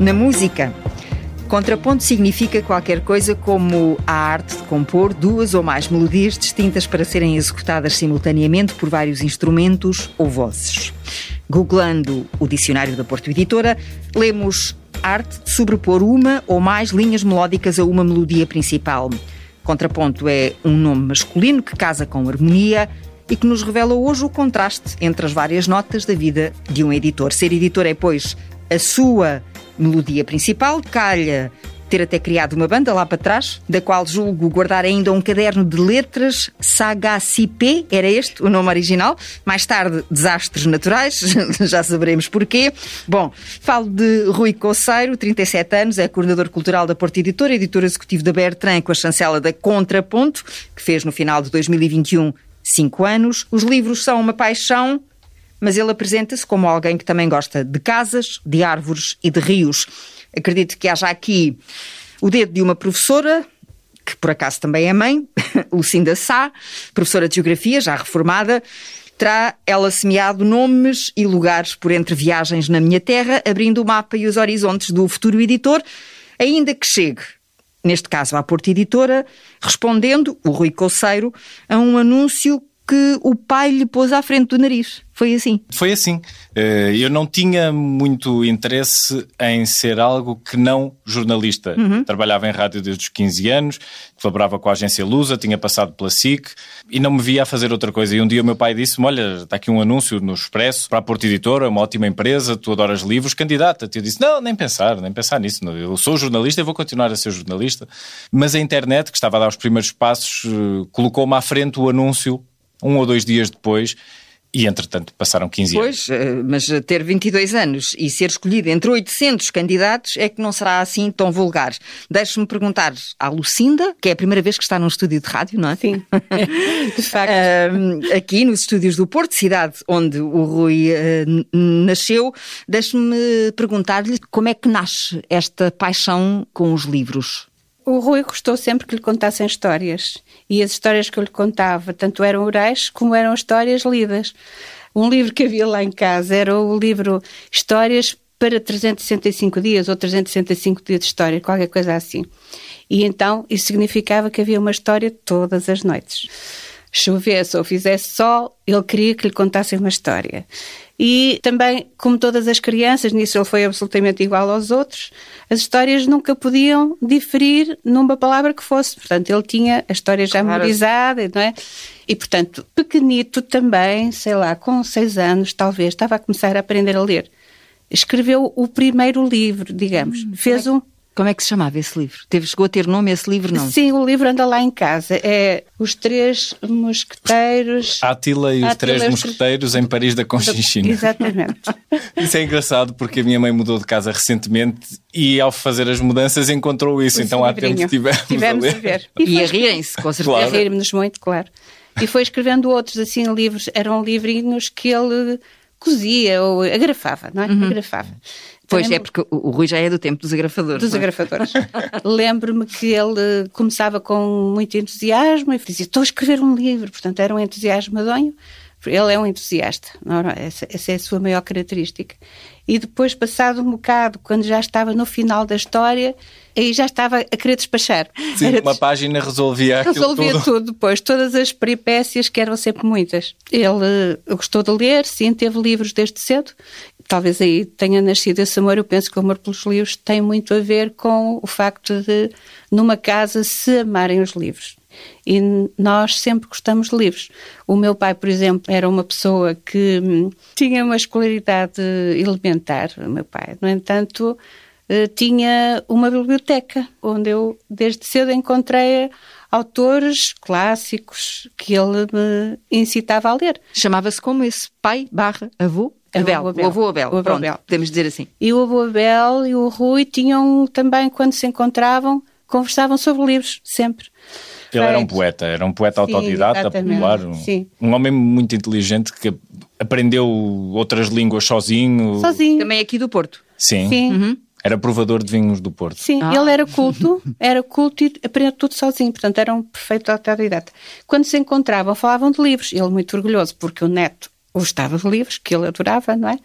Na música, contraponto significa qualquer coisa como a arte de compor duas ou mais melodias distintas para serem executadas simultaneamente por vários instrumentos ou vozes. Googlando o dicionário da Porto Editora, lemos arte de sobrepor uma ou mais linhas melódicas a uma melodia principal. Contraponto é um nome masculino que casa com harmonia e que nos revela hoje o contraste entre as várias notas da vida de um editor. Ser editor é, pois, a sua melodia principal. Calha ter até criado uma banda lá para trás, da qual julgo guardar ainda um caderno de letras, Sagacipé, era este o nome original. Mais tarde, Desastres Naturais, já saberemos porquê. Bom, falo de Rui Coceiro, 37 anos, é coordenador cultural da Porto Editora, editor executivo da Bertrand, com a chancela da Contraponto, que fez no final de 2021 5 anos. Os livros são uma paixão, mas ele apresenta-se como alguém que também gosta de casas, de árvores e de rios. Acredito que haja aqui o dedo de uma professora, que por acaso também é mãe, Lucinda Sá, professora de Geografia, já reformada. Terá ela semeado nomes e lugares por entre viagens na minha terra, abrindo o mapa e os horizontes do futuro editor, ainda que chegue, neste caso à Porto Editora, respondendo, o Rui Coceiro, a um anúncio que o pai lhe pôs à frente do nariz. Foi assim? Foi assim. Eu não tinha muito interesse em ser algo que não jornalista. Trabalhava em rádio desde os 15 anos, colaborava com a agência Lusa, tinha passado pela SIC e não me via a fazer outra coisa. E um dia o meu pai disse-me: olha, está aqui um anúncio no Expresso para a Porto Editora, uma ótima empresa, tu adoras livros, candidata-te. Eu disse: não, nem pensar nisso. Eu sou jornalista e vou continuar a ser jornalista. Mas a internet, que estava a dar os primeiros passos, colocou-me à frente o anúncio 1 ou 2 dias depois, e entretanto passaram 15 anos. Pois, mas ter 22 anos e ser escolhido entre 800 candidatos é que não será assim tão vulgar. Deixe-me perguntar à Lucinda, que é a primeira vez que está num estúdio de rádio, não é? Sim, de facto. Aqui nos estúdios do Porto, cidade onde o Rui nasceu. Deixe-me perguntar-lhe como é que nasce esta paixão com os livros. O Rui gostou sempre que lhe contassem histórias. E as histórias que eu lhe contava, tanto eram orais como eram histórias lidas. Um livro que havia lá em casa era o livro Histórias para 365 dias, ou 365 dias de história, qualquer coisa assim. E então isso significava que havia uma história todas as noites. Chovesse ou fizesse sol, ele queria que lhe contassem uma história. E também, como todas as crianças, nisso ele foi absolutamente igual aos outros, as histórias nunca podiam diferir numa palavra que fosse. Portanto, ele tinha a história já memorizada, não é? E, portanto, pequenito também, sei lá, com 6 anos, talvez, estava a começar a aprender a ler. Escreveu o primeiro livro, digamos. Fez um... Como é que se chamava esse livro? Chegou a ter nome esse livro, não? Sim, o livro anda lá em casa. É Os Três Mosqueteiros... Átila e os Três Mosqueteiros em Paris da Conchinchina. Exatamente. Isso é engraçado porque a minha mãe mudou de casa recentemente e ao fazer as mudanças encontrou isso. Então há tempo tivemos a ver. E a rirem-se, com certeza. Claro. A rir-nos muito, claro. E foi escrevendo outros, assim, livros. Eram livrinhos que ele cosia ou agrafava, não é? Agrafava. Pois é, porque o Rui já é do tempo dos agrafadores. Dos agrafadores. Lembro-me que ele começava com muito entusiasmo e dizia: estou a escrever um livro. Portanto, era um entusiasmo medonho. Ele é um entusiasta. Essa é a sua maior característica. E depois, passado um bocado, quando já estava no final da história, aí já estava a querer despachar. Sim, uma página resolvia tudo depois. Todas as peripécias, que eram sempre muitas. Ele gostou de ler, sim, teve livros desde cedo. Talvez aí tenha nascido esse amor. Eu penso que o amor pelos livros tem muito a ver com o facto de, numa casa, se amarem os livros. E nós sempre gostamos de livros. O meu pai, por exemplo, era uma pessoa que tinha uma escolaridade elementar, o meu pai. No entanto, tinha uma biblioteca onde eu, desde cedo, encontrei autores clássicos que ele me incitava a ler. Chamava-se como esse pai/avô? O avô Abel. Pronto, podemos dizer assim. E o avô Abel e o Rui tinham também, quando se encontravam, conversavam sobre livros, sempre. Ele era um poeta autodidata, popular, um homem muito inteligente que aprendeu outras línguas sozinho. Também aqui do Porto. Sim. Era provador de vinhos do Porto. Sim, ele era culto e aprendeu tudo sozinho, portanto era um perfeito autodidata. Quando se encontravam, falavam de livros, ele muito orgulhoso, porque o neto gostava de livros, que ele adorava, não é?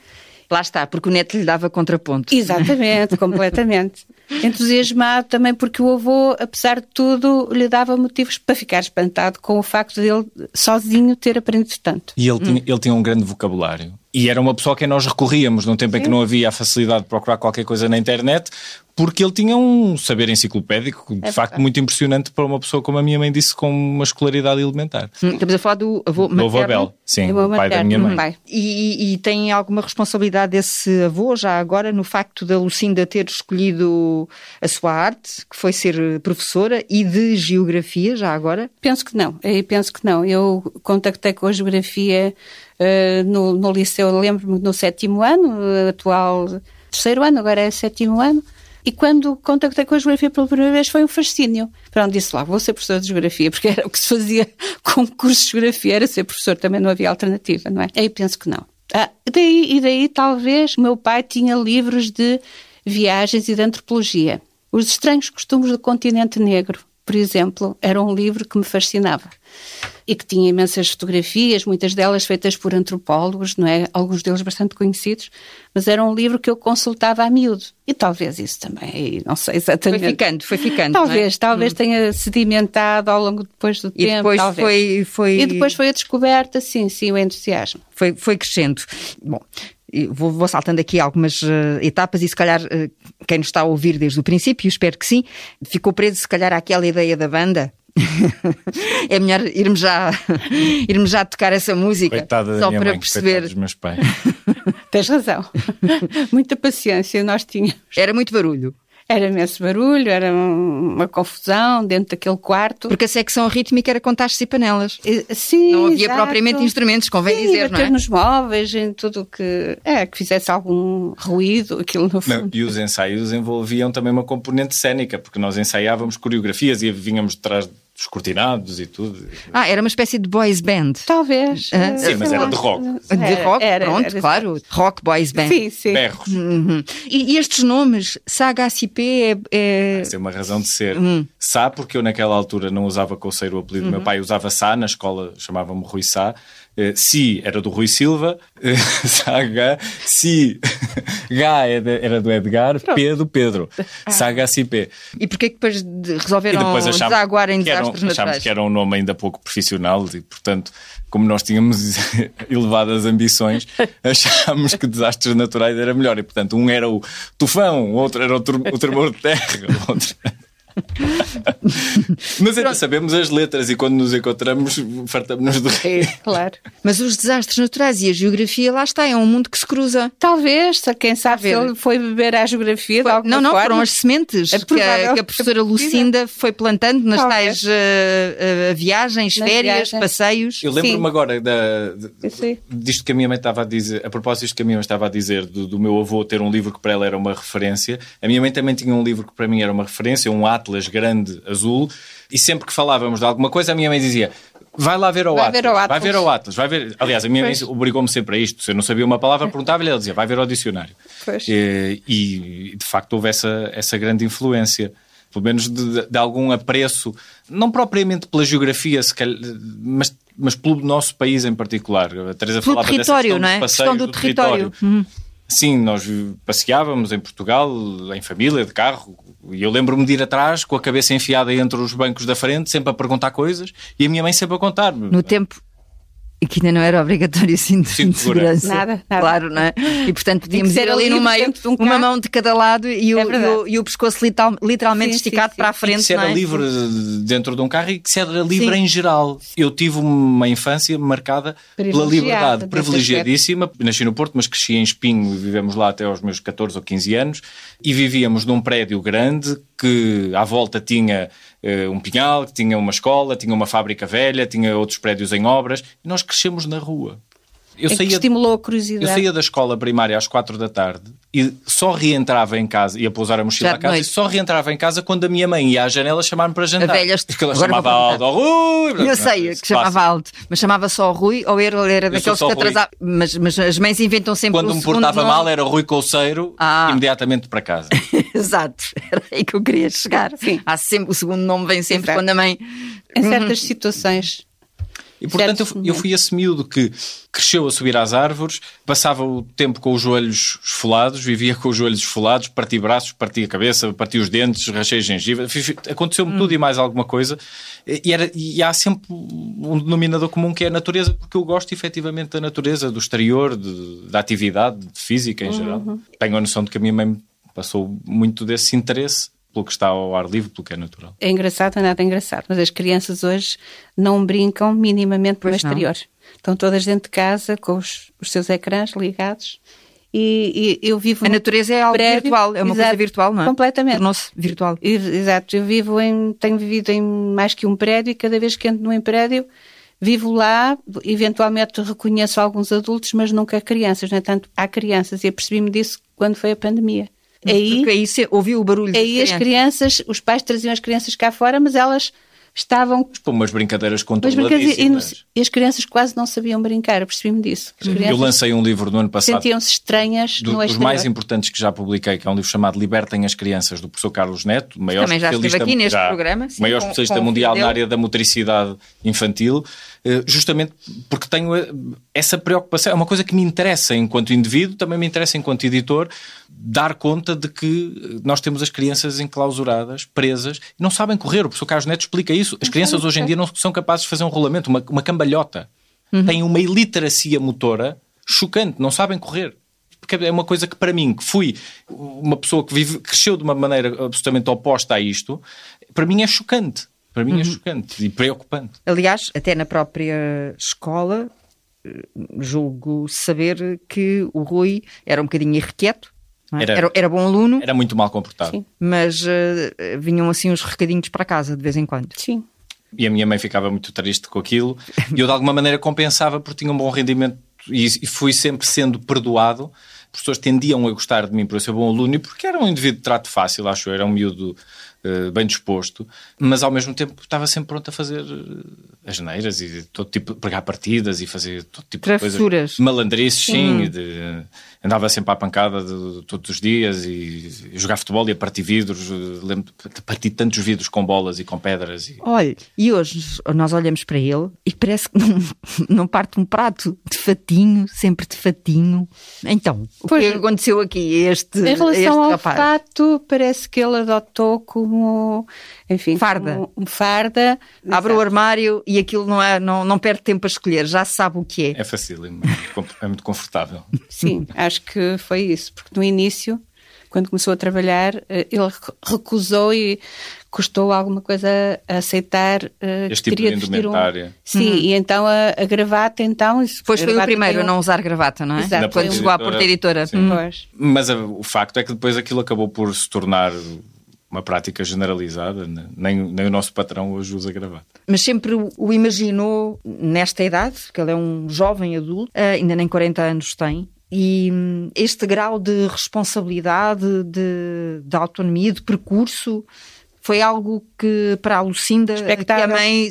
Lá está, porque o neto lhe dava contraponto. Exatamente, completamente. Entusiasmado também porque o avô, apesar de tudo, lhe dava motivos para ficar espantado com o facto de ele sozinho ter aprendido tanto. E ele tinha um grande vocabulário. E era uma pessoa a quem nós recorríamos num tempo em que não havia a facilidade de procurar qualquer coisa na internet, porque ele tinha um saber enciclopédico, de facto, muito impressionante para uma pessoa, como a minha mãe disse, com uma escolaridade elementar. Estamos a falar do avô materno? Do avô Abel, sim, o pai da minha mãe. E tem alguma responsabilidade desse avô, já agora, no facto da Lucinda ter escolhido a sua arte, que foi ser professora, e de geografia, já agora? Penso que não. Eu contactei com a geografia no liceu, lembro-me, no 7º ano, atual 3º ano, agora é 7º ano. E quando contactei com a geografia pela primeira vez foi um fascínio. Pronto, disse lá, vou ser professora de geografia, porque era o que se fazia com o curso de geografia, era ser professor, também não havia alternativa, não é? Aí penso que não. Daí talvez o meu pai tinha livros de viagens e de antropologia. Os Estranhos Costumes do Continente Negro, por exemplo, era um livro que me fascinava e que tinha imensas fotografias, muitas delas feitas por antropólogos, não é? Alguns deles bastante conhecidos, mas era um livro que eu consultava a miúdo. E talvez isso também, não sei exatamente. Foi ficando. Talvez tenha sedimentado ao longo depois do tempo. Depois talvez. E depois foi a descoberta, sim, o entusiasmo. Foi crescendo. Bom, vou saltando aqui algumas etapas e se calhar quem nos está a ouvir desde o princípio, espero que sim, ficou preso se calhar àquela ideia da banda. É melhor irmos já tocar essa música. Coitada só da minha para mãe, perceber. dos meus pais. Tens razão. Muita paciência nós tínhamos. Era muito barulho. Era imenso barulho, era uma confusão dentro daquele quarto. Porque a secção rítmica era com tachos e panelas. Sim, não havia exato. propriamente instrumentos, convém dizer, não é? nos móveis, em tudo que fizesse algum ruído, aquilo no fundo. Não, e os ensaios envolviam também uma componente cénica, porque nós ensaiávamos coreografias e vínhamos de trás dos cortinados e tudo. Era uma espécie de boys band. Talvez. Sim, mas era de rock. De rock, pronto, claro. Rock boys band. Sim. Berros. Uhum. E estes nomes, SAGACP Essa é uma razão de ser. Sá, porque eu naquela altura não usava Couceiro o apelido. Meu pai usava Sá, na escola chamava-me Rui Sá. Si era do Rui Silva, Saga, Si, Gá era do Edgar, P do Pedro, Saga CP. E porquê que depois resolveram desaguar em desastres naturais? Achámos que era um nome ainda pouco profissional e, portanto, como nós tínhamos elevadas ambições, achámos que desastres naturais era melhor. E, portanto, um era o tufão, o outro era o tremor de terra, o outro... Mas ainda sabemos as letras e quando nos encontramos fartamos-nos de rir. Claro. Mas os desastres naturais e a geografia, lá está, é um mundo que se cruza. Talvez, quem sabe se ele foi beber à geografia de alguma forma. Não, foram as sementes que a professora Lucinda foi plantando nas tais viagens, férias, passeios. Eu lembro-me agora disto que a minha mãe estava a dizer, a propósito disto que a minha mãe estava a dizer, do meu avô ter um livro que para ela era uma referência. A minha mãe também tinha um livro que para mim era uma referência, um Atlas grande, azul, e sempre que falávamos de alguma coisa a minha mãe dizia: vai lá ver ao Atlas. Vai ver ao Atlas. Aliás, a minha mãe obrigou-me sempre a isto. Se eu não sabia uma palavra, perguntava-lhe, ela dizia: vai ver ao dicionário. E de facto houve essa grande influência, pelo menos de algum apreço, não propriamente pela geografia, mas pelo nosso país em particular. A Teresa falava dessa questão, não é? Questão do território. Sim, nós passeávamos em Portugal, em família, de carro, e eu lembro-me de ir atrás, com a cabeça enfiada entre os bancos da frente, sempre a perguntar coisas, e a minha mãe sempre a contar-me. No tempo que ainda não era obrigatório cinto de segurança. Nada. Claro, não é? E portanto podíamos ir ali no meio, uma mão de cada lado e o pescoço literalmente esticado para a frente. E que se era livre dentro de um carro e que se era livre em geral. Eu tive uma infância marcada pela liberdade, privilegiadíssima. Nasci no Porto, mas cresci em Espinho e vivemos lá até aos meus 14 ou 15 anos. E vivíamos num prédio grande que à volta tinha um pinhal, que tinha uma escola, tinha uma fábrica velha, tinha outros prédios em obras, e nós crescemos na rua. Estimulou a curiosidade. Eu saía da escola primária às 4 da tarde e só reentrava em casa, ia pousar a mochila à casa, e só reentrava em casa quando a minha mãe ia à janela chamar-me para jantar. Porque ela chamava alto ao Rui. Eu sei que chamava alto, mas chamava só Rui ou era daqueles que atrasavam. Mas as mães inventam sempre quando me portava mal era Rui Couceiro, imediatamente para casa. Exato, era aí que eu queria chegar. Sim. Há sempre, o segundo nome vem sempre quando a mãe... Em certas situações. E portanto eu fui esse miúdo que cresceu a subir às árvores, passava o tempo com os joelhos esfolados, vivia com os joelhos esfolados, parti braços, parti a cabeça, parti os dentes, rachei a gengiva, aconteceu-me tudo e mais alguma coisa. E há sempre um denominador comum que é a natureza, porque eu gosto efetivamente da natureza, do exterior, da atividade física em geral. Tenho a noção de que a minha mãe passou muito desse interesse pelo que está ao ar livre, pelo que é natural. É engraçado, não é nada engraçado, mas as crianças hoje não brincam minimamente no exterior. Estão todas dentro de casa com os seus ecrãs ligados e eu vivo... A natureza é algo virtual, é uma coisa virtual, não é? Completamente. Tornou-se virtual. Exato, eu tenho vivido em mais que um prédio e cada vez que entro num prédio vivo lá, eventualmente reconheço alguns adultos, mas nunca crianças, no entanto há crianças e apercebi-me disso quando foi a pandemia. Porque aí você ouviu o barulho das crianças. Aí as crianças, os pais traziam as crianças cá fora, mas elas estavam... Com umas brincadeiras controladíssimas. E as crianças quase não sabiam brincar, percebi-me disso. Eu lancei um livro no ano passado. Sentiam-se estranhas no exterior. Dos mais importantes que já publiquei, que é um livro chamado Libertem as Crianças, do professor Carlos Neto, maior também já esteve aqui neste programa. Sim, maior especialista mundial na área da motricidade infantil, justamente porque tenho essa preocupação. É uma coisa que me interessa enquanto indivíduo, também me interessa enquanto editor, dar conta de que nós temos as crianças enclausuradas, presas, e não sabem correr. O professor Carlos Neto explica isso. As crianças hoje em dia não são capazes de fazer um rolamento, uma cambalhota. Têm uma iliteracia motora chocante, não sabem correr. Porque é uma coisa que para mim, que fui uma pessoa que cresceu de uma maneira absolutamente oposta a isto, para mim é chocante. Para mim é chocante e preocupante. Aliás, até na própria escola, julgo saber que o Rui era um bocadinho irrequieto. Era bom aluno. Era muito mal comportado. Sim. Mas vinham assim uns recadinhos para casa de vez em quando. Sim. E a minha mãe ficava muito triste com aquilo. E eu de alguma maneira compensava porque tinha um bom rendimento e fui sempre sendo perdoado. As pessoas tendiam a gostar de mim por eu ser bom aluno e porque era um indivíduo de trato fácil, acho eu. Era um miúdo bem disposto, mas ao mesmo tempo estava sempre pronto a fazer asneiras e todo tipo, pregar partidas e fazer todo tipo de coisas. Malandrices, sim. Andava sempre à pancada todos os dias e jogar futebol e a partir vidros. Lembro de partir tantos vidros com bolas e com pedras. Olha, e hoje nós olhamos para ele e parece que não parte um prato de fatinho, sempre de fatinho. Então, o que aconteceu aqui a este rapaz? Em relação ao fato, parece que ele adotou como, enfim, farda. Como farda. Abre o armário e aquilo não perde tempo a escolher, já sabe o que é. É fácil, é muito confortável. Sim, acho que foi isso, porque no início, quando começou a trabalhar, ele recusou e custou alguma coisa a aceitar. Este tipo de indumentária. Sim, e então a gravata, então... Depois foi o primeiro a não usar gravata, não é? Exato. Quando chegou à Porta Editora. Mas o facto é que depois aquilo acabou por se tornar uma prática generalizada, nem o nosso patrão hoje usa gravata. Mas sempre o imaginou nesta idade, porque ele é um jovem adulto, ainda nem 40 anos tem, e este grau de responsabilidade, de autonomia, de percurso, foi algo que para a Lucinda, que a mãe,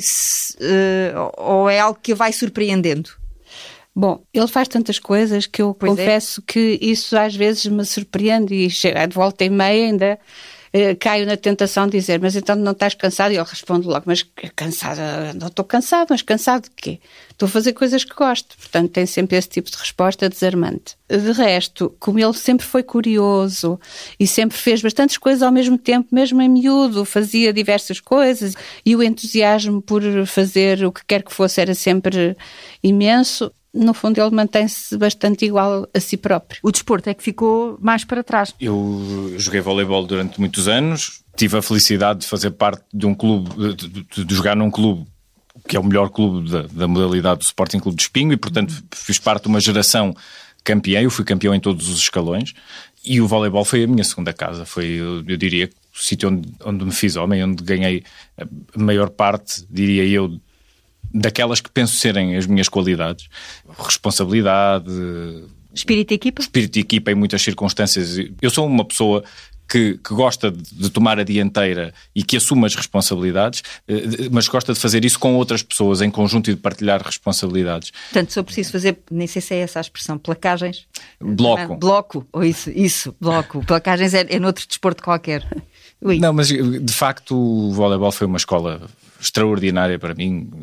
ou é algo que a vai surpreendendo? Bom, ele faz tantas coisas que eu confesso que isso às vezes me surpreende e chega de volta e meia ainda... caio na tentação de dizer, mas então não estás cansado? E ele responde logo, mas cansada, não estou cansado, mas cansado de quê? Estou a fazer coisas que gosto. Portanto, tem sempre esse tipo de resposta desarmante. De resto, como ele sempre foi curioso e sempre fez bastantes coisas ao mesmo tempo, mesmo em miúdo, fazia diversas coisas e o entusiasmo por fazer o que quer que fosse era sempre imenso. No fundo, ele mantém-se bastante igual a si próprio. O desporto é que ficou mais para trás. Eu joguei voleibol durante muitos anos, tive a felicidade de fazer parte de um clube, de jogar num clube que é o melhor clube da modalidade do Sporting Clube de Espinho e, portanto, fiz parte de uma geração campeã. Eu fui campeão em todos os escalões e o voleibol foi a minha segunda casa. Foi, eu diria, o sítio onde me fiz homem, onde ganhei a maior parte, diria eu, daquelas que penso serem as minhas qualidades. Responsabilidade, espírito de equipa? Espírito de equipa em muitas circunstâncias. Eu sou uma pessoa que gosta de tomar a dianteira e que assume as responsabilidades, mas gosta de fazer isso com outras pessoas em conjunto e de partilhar responsabilidades. Portanto, se eu preciso fazer, nem sei se é essa a expressão, placagens? Bloco, ou isso, bloco. Placagens é noutro desporto qualquer. Ui. Não, mas de facto o voleibol foi uma escola extraordinária para mim.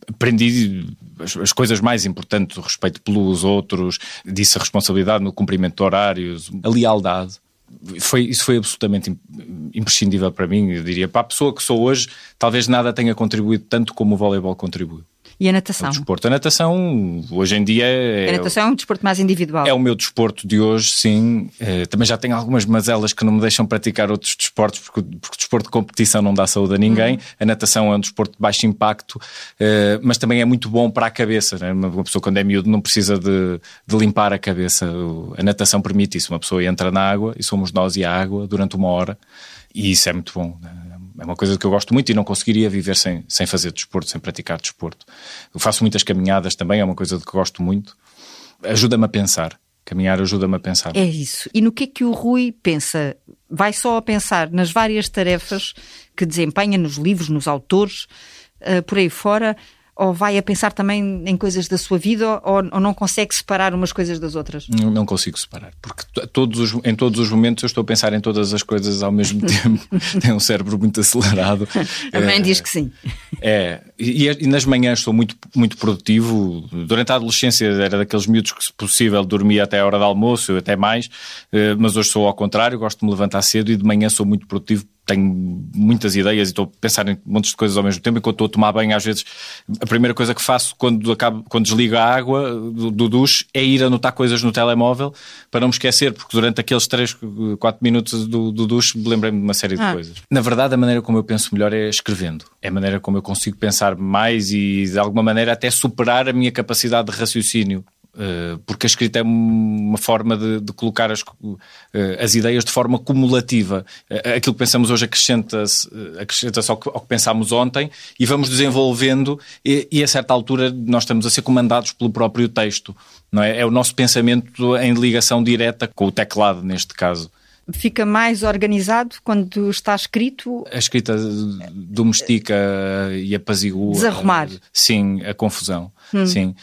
aprendi as coisas mais importantes, o respeito pelos outros, disse a responsabilidade no cumprimento de horários, a lealdade. Isso foi absolutamente imprescindível para mim. Eu diria, para a pessoa que sou hoje, talvez nada tenha contribuído tanto como o voleibol contribuiu. E a natação? A natação, hoje em dia... A natação é um desporto mais individual. É o meu desporto de hoje, sim. Também já tenho algumas mazelas que não me deixam praticar outros desportos, porque o desporto de competição não dá saúde a ninguém. A natação é um desporto de baixo impacto, mas também é muito bom para a cabeça, né? Uma pessoa, quando é miúdo, não precisa de limpar a cabeça. A natação permite isso. Uma pessoa entra na água, e somos nós e a água, durante 1 hora. E isso é muito bom, né? É uma coisa que eu gosto muito e não conseguiria viver sem fazer desporto, sem praticar desporto. Eu faço muitas caminhadas também, é uma coisa de que gosto muito. Ajuda-me a pensar. Caminhar ajuda-me a pensar. É isso. E no que é que o Rui pensa? Vai só a pensar nas várias tarefas que desempenha, nos livros, nos autores, por aí fora, ou vai a pensar também em coisas da sua vida, ou não consegue separar umas coisas das outras? Não consigo separar, porque em todos os momentos eu estou a pensar em todas as coisas ao mesmo tempo. Tenho um cérebro muito acelerado. A mãe diz que sim. E nas manhãs sou muito, muito produtivo. Durante a adolescência era daqueles miúdos que, se possível, dormia até a hora de almoço, até mais, mas hoje sou ao contrário, gosto de me levantar cedo e de manhã sou muito produtivo. Tenho muitas ideias e estou a pensar em montes de coisas ao mesmo tempo. Enquanto estou a tomar banho, às vezes a primeira coisa que faço quando desligo a água do duche é ir anotar coisas no telemóvel para não me esquecer, porque durante aqueles 3, 4 minutos do duche lembrei-me de uma série de coisas. Na verdade, a maneira como eu penso melhor é escrevendo. É a maneira como eu consigo pensar mais e, de alguma maneira, até superar a minha capacidade de raciocínio. Porque a escrita é uma forma de colocar as ideias de forma cumulativa. Aquilo que pensamos hoje acrescenta-se ao que pensámos ontem e vamos desenvolvendo e a certa altura nós estamos a ser comandados pelo próprio texto, não é? É o nosso pensamento em ligação direta com o teclado, neste caso. Fica mais organizado quando está escrito? A escrita domestica e apazigua. Desarrumar. Sim, a confusão. Sim.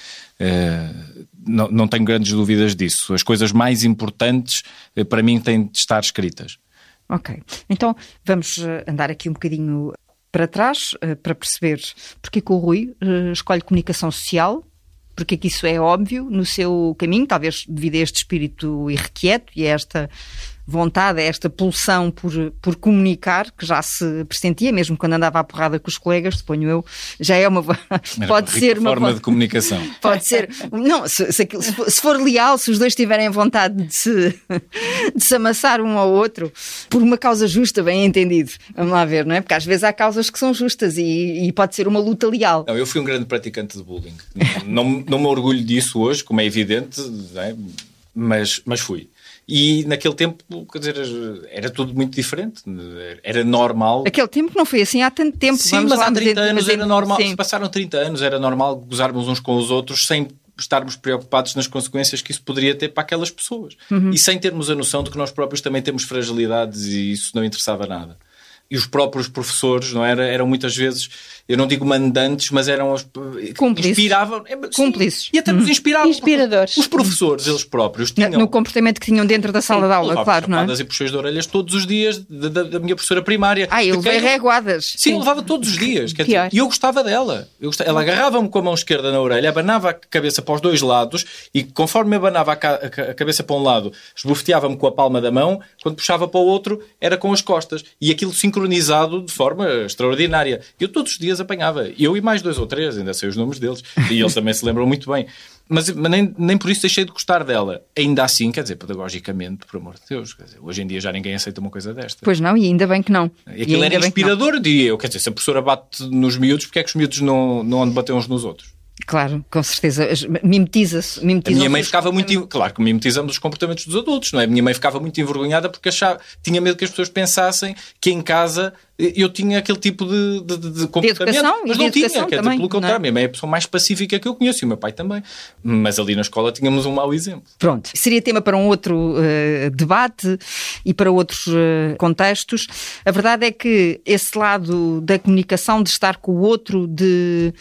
Não tenho grandes dúvidas disso. As coisas mais importantes, para mim, têm de estar escritas. Ok. Então, vamos andar aqui um bocadinho para trás, para perceber porque que o Rui escolhe comunicação social, porque que isso é óbvio no seu caminho, talvez devido a este espírito irrequieto e a esta vontade, a esta pulsão por comunicar, que já se pressentia, mesmo quando andava à porrada com os colegas, suponho eu, já é uma... pode ser uma forma de comunicação. Pode ser... Não, se for leal, se os dois tiverem vontade de se amassar um ao outro, por uma causa justa, bem entendido. Vamos lá ver, não é? Porque às vezes há causas que são justas e pode ser uma luta leal. Não, eu fui um grande praticante de bullying. Não me orgulho disso hoje, como é evidente, não é? Mas fui. E naquele tempo, quer dizer, era tudo muito diferente. Era normal. Aquele tempo não foi assim há tanto tempo. Sim, mas há 30 anos era normal. Se passaram 30 anos, era normal gozarmos uns com os outros sem estarmos preocupados nas consequências que isso poderia ter para aquelas pessoas. E sem termos a noção de que nós próprios também temos fragilidades e isso não interessava nada. E os próprios professores, não era? Eram muitas vezes, eu não digo mandantes, mas eram os cúmplices. Inspiravam. Cúmplices. E até nos inspiravam. Inspiradores. Os professores, eles próprios, tinham... No comportamento que tinham dentro da sala de aula, claro, não é? E puxões de orelhas todos os dias da minha professora primária. Eu levei reguadas. Sim, eu levava todos os dias. E eu gostava dela. Ela agarrava-me com a mão esquerda na orelha, abanava a cabeça para os dois lados e conforme abanava a cabeça para um lado, esbofeteava-me com a palma da mão, quando puxava para o outro, era com as costas. E aquilo sincronizado de forma extraordinária. Eu todos os dias apanhava. Eu e mais 2 ou 3, ainda sei os nomes deles. E eles também se lembram muito bem. Mas nem por isso deixei de gostar dela. Ainda assim, quer dizer, pedagogicamente, por amor de Deus, quer dizer, hoje em dia já ninguém aceita uma coisa desta. Pois não, e ainda bem que não. Aquilo era inspirador, diria eu. Quer dizer, se a professora bate nos miúdos, porque é que os miúdos não andam a bater uns nos outros? Claro, com certeza. Mimetiza-se. A minha mãe ficava muito... Claro que mimetizamos os comportamentos dos adultos, não é? A minha mãe ficava muito envergonhada porque tinha medo que as pessoas pensassem que em casa eu tinha aquele tipo de comportamento. Educação, mas não tinha, quer dizer, pelo contrário. A minha mãe é a pessoa mais pacífica que eu conheço e o meu pai também. Mas ali na escola tínhamos um mau exemplo. Pronto, seria tema para um outro debate e para outros contextos. A verdade é que esse lado da comunicação, de estar com o outro, de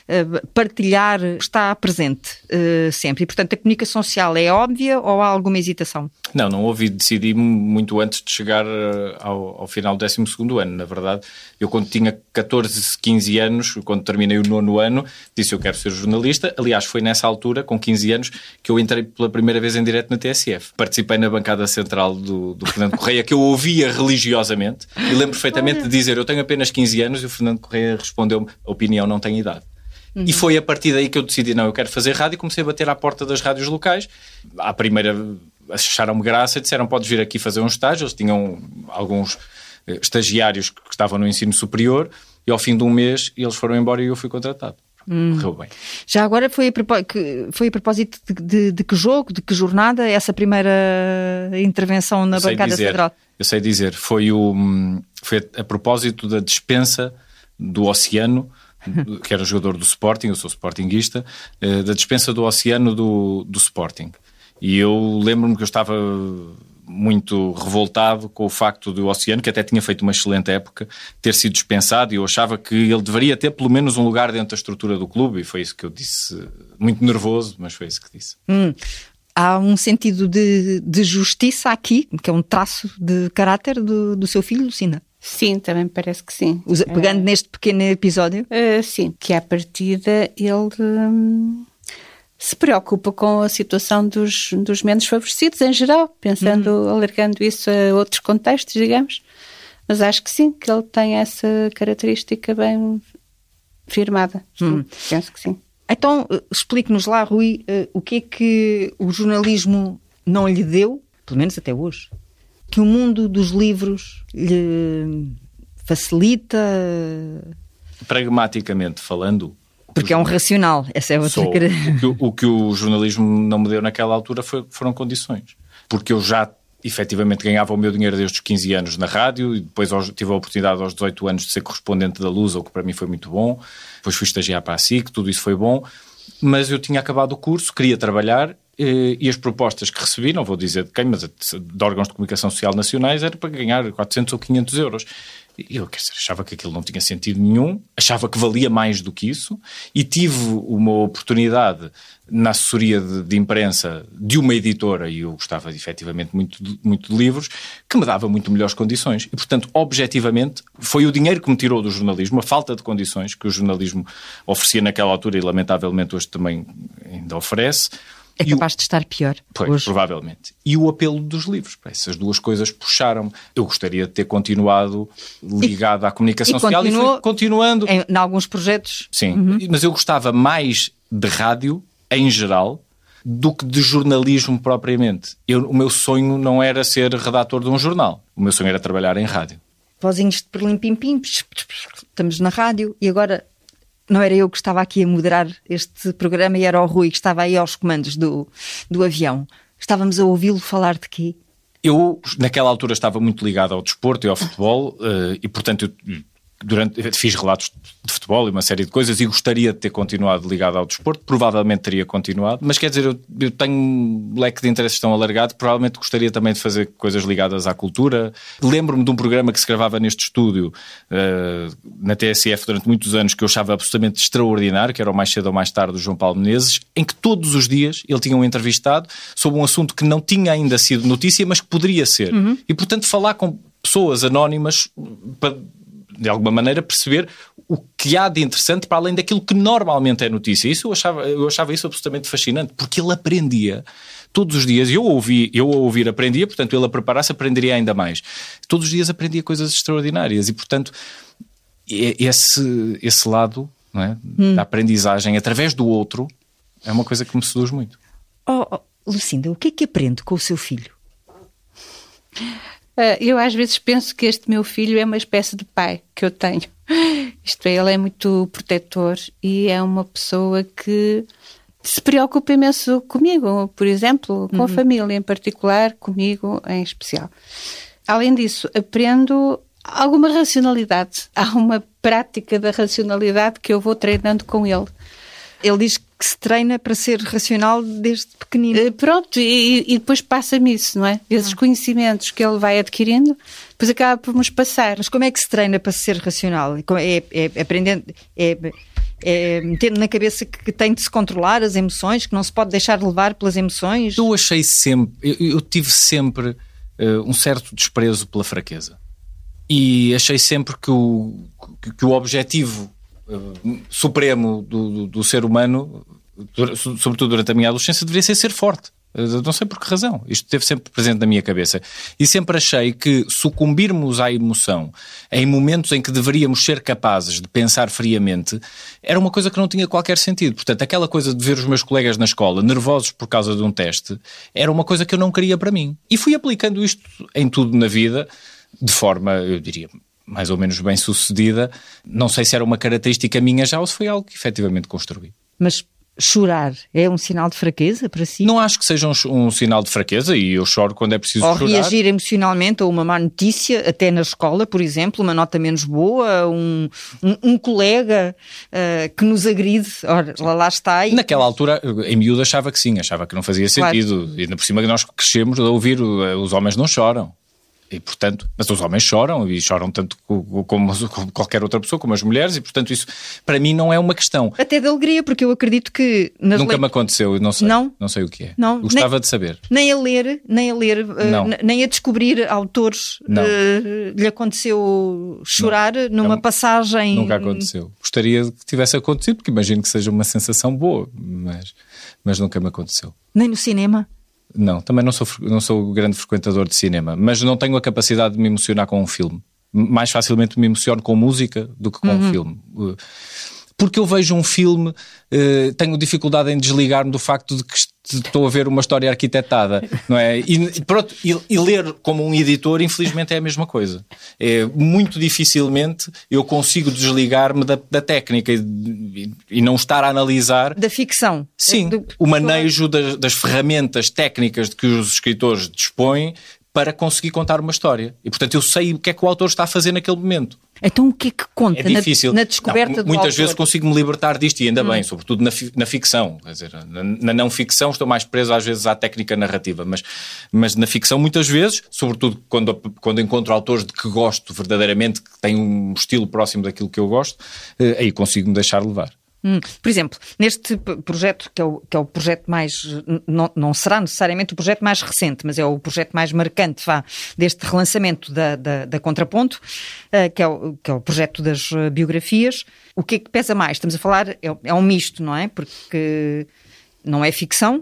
partilhar, está presente sempre. E, portanto, a comunicação social é óbvia ou há alguma hesitação? Não ouvi, decidi muito antes de chegar ao final do 12º ano, na verdade. verdade. Eu, quando tinha 14, 15 anos, quando terminei o 9º ano, disse eu quero ser jornalista. Aliás, foi nessa altura, com 15 anos, que eu entrei pela primeira vez em direto na TSF. Participei na bancada central do Fernando Correia, que eu ouvia religiosamente, e lembro perfeitamente de dizer eu tenho apenas 15 anos, e o Fernando Correia respondeu-me, a opinião não tem idade. E foi a partir daí que eu decidi, não, eu quero fazer rádio, e comecei a bater à porta das rádios locais. À primeira, acharam-me graça e disseram, podes vir aqui fazer um estágio. Eles tinham alguns estagiários que estavam no ensino superior, e ao fim de um mês eles foram embora e eu fui contratado. Correu bem. Já agora foi a propósito de que jogo, de que jornada, essa primeira intervenção na bancada central? Eu sei dizer, foi a propósito da dispensa do Oceano, que era jogador do Sporting, eu sou sportinguista, da dispensa do Oceano do Sporting. E eu lembro-me que eu estava muito revoltado com o facto do Oceano, que até tinha feito uma excelente época, ter sido dispensado, e eu achava que ele deveria ter pelo menos um lugar dentro da estrutura do clube, e foi isso que eu disse, muito nervoso, mas foi isso que disse. Há um sentido de justiça aqui, que é um traço de caráter do seu filho, Lucinda? Sim, também me parece que sim. Pegando neste pequeno episódio? Sim, que à partida ele se preocupa com a situação dos menos favorecidos em geral, pensando, alargando isso a outros contextos, digamos. Mas acho que sim, que ele tem essa característica bem firmada. Penso que sim. Então, explique-nos lá, Rui, o que é que o jornalismo não lhe deu, pelo menos até hoje, que o mundo dos livros lhe facilita? Pragmaticamente falando... Porque é um racional, essa é outra característica. O que o jornalismo não me deu naquela altura foram condições. Porque eu já, efetivamente, ganhava o meu dinheiro desde os 15 anos na rádio, e depois tive a oportunidade aos 18 anos de ser correspondente da Luz, o que para mim foi muito bom. Depois fui estagiar para a SIC, tudo isso foi bom. Mas eu tinha acabado o curso, queria trabalhar, e as propostas que recebi, não vou dizer de quem, mas de órgãos de comunicação social nacionais, era para ganhar 400 ou 500 euros. E eu achava que aquilo não tinha sentido nenhum, achava que valia mais do que isso, e tive uma oportunidade na assessoria de imprensa de uma editora, e eu gostava efetivamente muito de livros, que me dava muito melhores condições. E, portanto, objetivamente, foi o dinheiro que me tirou do jornalismo, a falta de condições que o jornalismo oferecia naquela altura, e lamentavelmente hoje também ainda oferece. É capaz de estar pior. Pois, hoje. Provavelmente. E o apelo dos livros. Essas duas coisas puxaram-me. Eu gostaria de ter continuado ligado à comunicação social e fui continuando. Em alguns projetos. Sim, mas eu gostava mais de rádio, em geral, do que de jornalismo propriamente. O meu sonho não era ser redator de um jornal. O meu sonho era trabalhar em rádio. Vozinhos de perlim-pim-pim, estamos na rádio, e agora... Não era eu que estava aqui a moderar este programa, e era o Rui que estava aí aos comandos do avião. Estávamos a ouvi-lo falar de quê? Eu, naquela altura, estava muito ligado ao desporto e ao futebol, e, portanto, fiz relatos de futebol e uma série de coisas, e gostaria de ter continuado ligado ao desporto. Provavelmente teria continuado, mas quer dizer, eu tenho um leque de interesses tão alargado que provavelmente gostaria também de fazer coisas ligadas à cultura. Lembro-me de um programa que se gravava neste estúdio na TSF durante muitos anos, que eu achava absolutamente extraordinário, que era o Mais Cedo ou Mais Tarde do João Paulo Menezes, em que todos os dias ele tinha um entrevistado sobre um assunto que não tinha ainda sido notícia, mas que poderia ser. E, portanto, falar com pessoas anónimas para, de alguma maneira, perceber o que há de interessante para além daquilo que normalmente é notícia. Isso eu achava isso absolutamente fascinante, porque ele aprendia todos os dias. Eu a ouvir aprendia, portanto ele a preparar-se aprenderia ainda mais. Todos os dias aprendia coisas extraordinárias, e, portanto, esse lado, não é, da aprendizagem através do outro é uma coisa que me seduz muito. Lucinda, o que é que aprende com o seu filho? Eu às vezes penso que este meu filho é uma espécie de pai que eu tenho. Isto é, ele é muito protetor e é uma pessoa que se preocupa imenso comigo, por exemplo, com a família em particular, comigo em especial. Além disso, aprendo alguma racionalidade. Há uma prática da racionalidade que eu vou treinando com ele. Ele diz que se treina para ser racional desde pequenino. Pronto, e depois passa-me isso, não é? Esses conhecimentos que ele vai adquirindo, depois acaba por nos passar. Mas como é que se treina para ser racional? É aprendendo... metendo na cabeça que tem de se controlar as emoções, que não se pode deixar levar pelas emoções? Eu achei sempre... Eu tive sempre um certo desprezo pela fraqueza. E achei sempre que o objetivo supremo do ser humano, sobretudo durante a minha adolescência, deveria ser forte. Não sei por que razão. Isto esteve sempre presente na minha cabeça. E sempre achei que sucumbirmos à emoção em momentos em que deveríamos ser capazes de pensar friamente era uma coisa que não tinha qualquer sentido. Portanto, aquela coisa de ver os meus colegas na escola nervosos por causa de um teste era uma coisa que eu não queria para mim. E fui aplicando isto em tudo na vida, de forma, eu diria, mais ou menos bem sucedida. Não sei se era uma característica minha já ou se foi algo que efetivamente construí. Mas chorar é um sinal de fraqueza para si? Não acho que seja um sinal de fraqueza, e eu choro quando é preciso chorar. Ou reagir emocionalmente a uma má notícia, até na escola, por exemplo, uma nota menos boa, um colega que nos agride, ora, lá está. Naquela altura, em miúdo, achava que sim, achava que não fazia sentido. Claro. E ainda por cima que nós crescemos a ouvir os homens não choram. E, portanto, mas os homens choram, e choram tanto como qualquer outra pessoa, como as mulheres, e portanto isso para mim não é uma questão. Até de alegria, porque eu acredito que... Nunca me aconteceu, não sei o que é. Não, gostava de saber. Nem a ler, nem a descobrir autores lhe aconteceu chorar numa passagem... Nunca aconteceu. Gostaria que tivesse acontecido, porque imagino que seja uma sensação boa, mas nunca me aconteceu. Nem no cinema? Não, também não sou grande frequentador de cinema, mas não tenho a capacidade de me emocionar com um filme. Mais facilmente me emociono com música do que com um filme. Porque eu vejo um filme, tenho dificuldade em desligar-me do facto de que estou a ver uma história arquitetada, não é? E ler como um editor, infelizmente, é a mesma coisa. Muito dificilmente eu consigo desligar-me da técnica e não estar a analisar... Da ficção. Sim, o manejo das ferramentas técnicas de que os escritores dispõem para conseguir contar uma história. E, portanto, eu sei o que é que o autor está a fazer naquele momento. Então o que é que conta? É difícil. Na descoberta do muitas autor? vezes consigo-me libertar disto, e ainda bem, sobretudo na ficção. Quer dizer, na não ficção estou mais preso às vezes à técnica narrativa, mas na ficção muitas vezes, sobretudo quando encontro autores de que gosto verdadeiramente, que têm um estilo próximo daquilo que eu gosto, aí consigo-me deixar levar. Por exemplo, neste projeto, que é o projeto mais... Não será necessariamente o projeto mais recente, mas é o projeto mais marcante deste relançamento da Contraponto, que é o projeto das biografias. O que é que pesa mais? Estamos a falar... É um misto, não é? Porque não é ficção.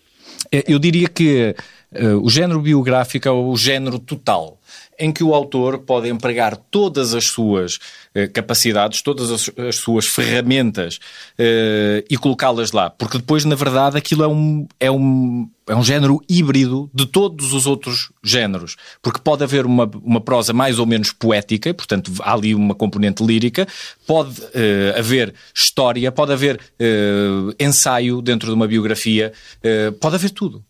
Eu diria que o género biográfico é o género total, em que o autor pode empregar todas as suas capacidades, todas as suas ferramentas e colocá-las lá. Porque depois, na verdade, aquilo é um género híbrido de todos os outros géneros. Porque pode haver uma prosa mais ou menos poética, e, portanto, há ali uma componente lírica, pode haver história, pode haver ensaio dentro de uma biografia, pode haver tudo.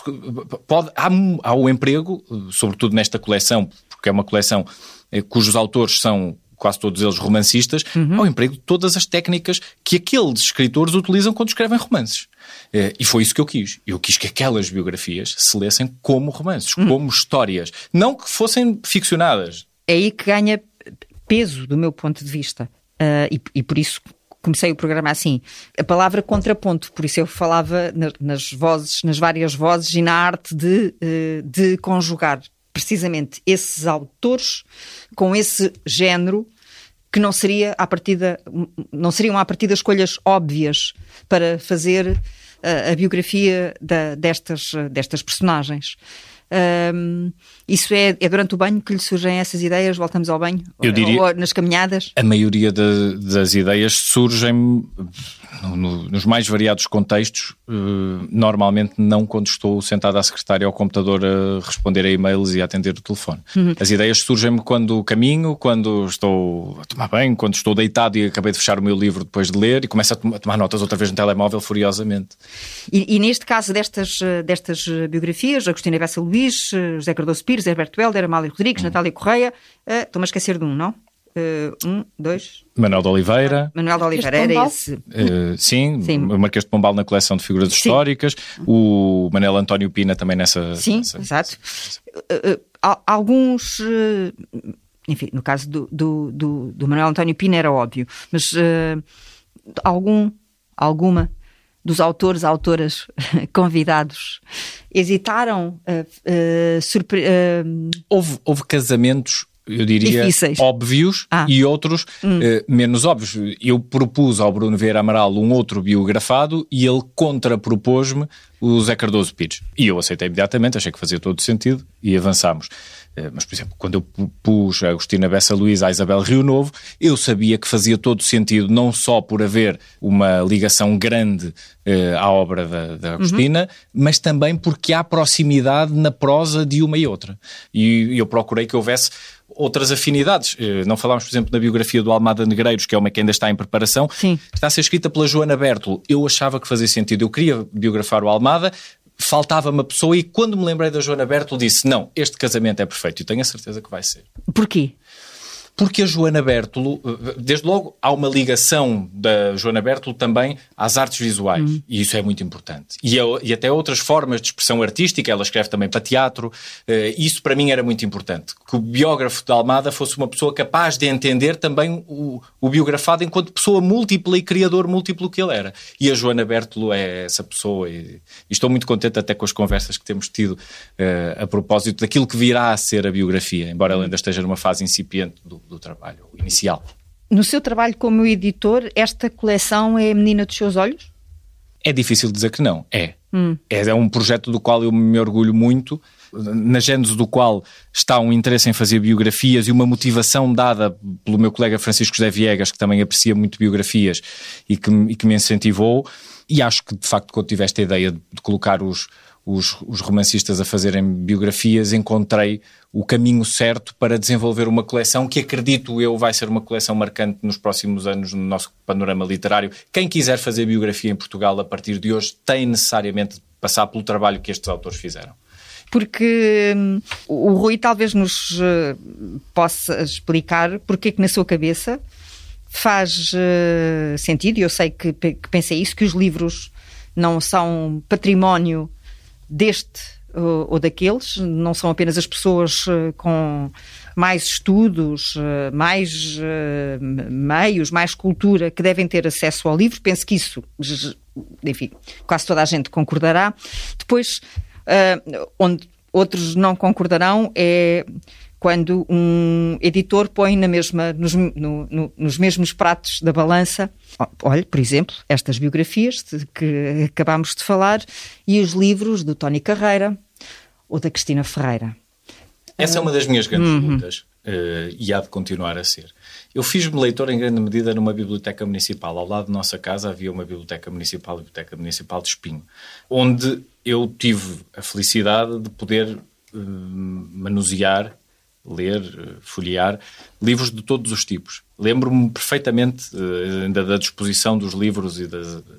Há o emprego, sobretudo nesta coleção, porque é uma coleção cujos autores são quase todos eles romancistas, ao emprego de todas as técnicas que aqueles escritores utilizam quando escrevem romances. E foi isso que eu quis. Eu quis que aquelas biografias se lessem como romances, como histórias, não que fossem ficcionadas. É aí que ganha peso, do meu ponto de vista. E por isso comecei o programa assim. A palavra contraponto, por isso eu falava nas várias vozes e na arte de conjugar precisamente esses autores com esse género que não seriam à partida escolhas óbvias para fazer a biografia destas personagens. Isso é durante o banho que lhe surgem essas ideias? Voltamos ao banho? Eu diria, ou nas caminhadas? A maioria das ideias surgem nos mais variados contextos, normalmente não quando estou sentado à secretária ao computador a responder a e-mails e a atender o telefone. As ideias surgem-me quando caminho, quando estou a tomar banho, quando estou deitado e acabei de fechar o meu livro depois de ler e começo a tomar notas outra vez no telemóvel furiosamente. E neste caso destas biografias, Agostina Bessa Luís, José Cardoso Pires, Herberto Helder, Amália Rodrigues, Natália Correia, estou-me a esquecer de um, não? Manuel de Oliveira. Manuel de Oliveira, era esse. Sim, o Marquês de Pombal na coleção de figuras históricas, o Manel António Pina também nessa... Sim, exato. Alguns... Enfim, no caso do Manuel António Pina era óbvio, mas alguma dos autoras convidados hesitaram? Houve casamentos eu diria, difíceis, óbvios e outros menos óbvios. Eu propus ao Bruno Vieira Amaral um outro biografado e ele contrapropôs-me o Zé Cardoso Pires. E eu aceitei imediatamente, achei que fazia todo sentido e avançámos. Mas, por exemplo, quando eu pus a Agostina Bessa Luís à Isabel Rio Novo, eu sabia que fazia todo sentido, não só por haver uma ligação grande à obra da Agostina, mas também porque há proximidade na prosa de uma e outra. E eu procurei que houvesse outras afinidades. Não falámos, por exemplo, na biografia do Almada Negreiros, que é uma que ainda está em preparação, que está a ser escrita pela Joana Bertolo. Eu achava que fazia sentido. Eu queria biografar o Almada, faltava-me a pessoa e quando me lembrei da Joana Bertolo disse, não, este casamento é perfeito e tenho a certeza que vai ser. Porquê? Porque a Joana Bertolo, desde logo, há uma ligação da Joana Bertolo também às artes visuais. E isso é muito importante. E até outras formas de expressão artística, ela escreve também para teatro. Isso para mim era muito importante. Que o biógrafo de Almada fosse uma pessoa capaz de entender também o biografado enquanto pessoa múltipla e criador múltiplo que ele era. E a Joana Bertolo é essa pessoa. E estou muito contente até com as conversas que temos tido a propósito daquilo que virá a ser a biografia, embora ela ainda esteja numa fase incipiente do trabalho inicial. No seu trabalho como editor, esta coleção é a menina dos seus olhos? É difícil dizer que não. É um projeto do qual eu me orgulho muito, na gênese do qual está um interesse em fazer biografias e uma motivação dada pelo meu colega Francisco José Viegas, que também aprecia muito biografias e que me incentivou. E acho que, de facto, quando tive esta ideia de colocar os romancistas a fazerem biografias, encontrei o caminho certo para desenvolver uma coleção que acredito eu vai ser uma coleção marcante nos próximos anos no nosso panorama literário. Quem quiser fazer biografia em Portugal a partir de hoje tem necessariamente de passar pelo trabalho que estes autores fizeram. Porque o Rui talvez nos possa explicar porque é que na sua cabeça faz sentido, e eu sei que pensa isso, que os livros não são património deste ou daqueles, não são apenas as pessoas com mais estudos, mais meios, mais cultura que devem ter acesso ao livro. Penso que isso, enfim, quase toda a gente concordará. Depois, onde outros não concordarão é quando um editor põe nos mesmos pratos da balança, olha, por exemplo, estas biografias de que acabámos de falar e os livros do Tony Carreira ou da Cristina Ferreira. Essa é uma das minhas grandes lutas e há de continuar a ser. Eu fiz-me leitor em grande medida numa biblioteca municipal. Ao lado da nossa casa havia uma biblioteca municipal, a Biblioteca Municipal de Espinho, onde eu tive a felicidade de poder manusear, ler, folhear livros de todos os tipos. Lembro-me perfeitamente da disposição dos livros e